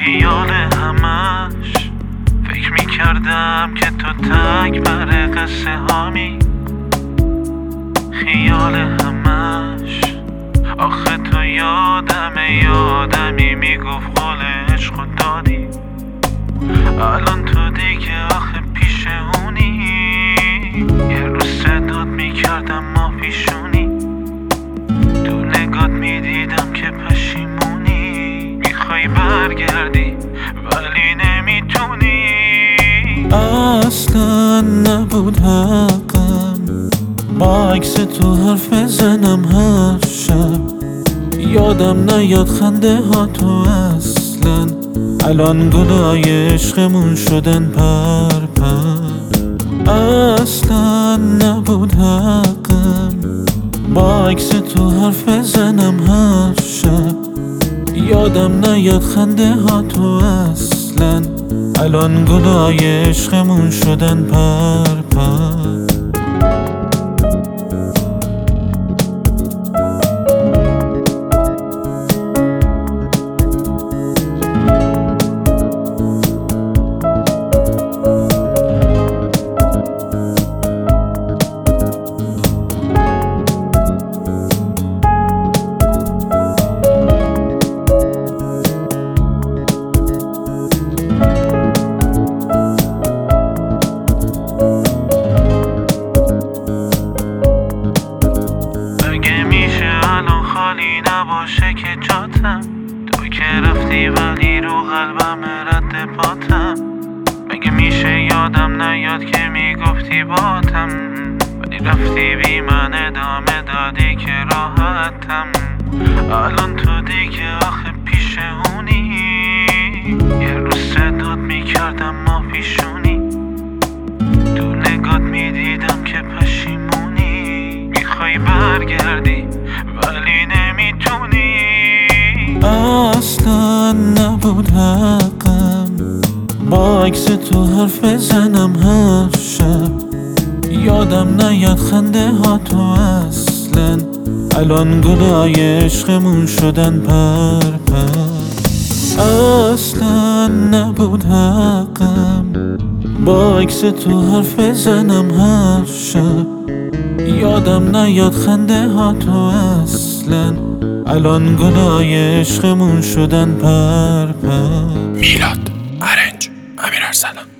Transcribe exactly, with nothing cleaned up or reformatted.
خیال همش فکر میکردم که تو تک بر قصه هامی. خیال همش آخه تو یادمه، یادمی میگفت قول عشق و دادی. الان تو دیگه آخه پیش اونی، یه روز صدات میکردم ما پیشونی. تو نگات میدیدم که پشیمونی، میخوای برگردی ولی نمیتونی. اصلا نبود حقم با عکس تو حرف بزنم هر شب. یادم نیاد خنده ها تو اصلا، الان گلای عشقمون شدن پر پر. اصلا نبود حقم با عکس تو حرف بزنم هر شب. یادم نیاد خنده ها تو اصلا، الان گلای عشقمون شدن پر پر. خالی نباشه که جاتم، تو که رفتی ولی رو قلبم رد پاتم. مگه میشه یادم نیاد که میگفتی باتم، ولی رفتی بی من ادامه دادی که راحتم. الان تو دیگه آخه پیش اونی، یه روز صدات میکردم ما پیشونی. تو نگات میدیدم که پشیمونی، میخوای برگردی ولی نمیتونی. اصلا نبود حقم با عکس تو حرف بزنم هر شب. یادم نیاد خنده ها تو اصلا، الان گلای عشقمون شدن پر پر. اصلا نبود حقم با عکس تو حرف بزنم هر شب. یادم نیاد خنده ها تو اصلا، الان گلای عشقمون شدن پر پر. میلاد، ارنج، امیر ارسلان.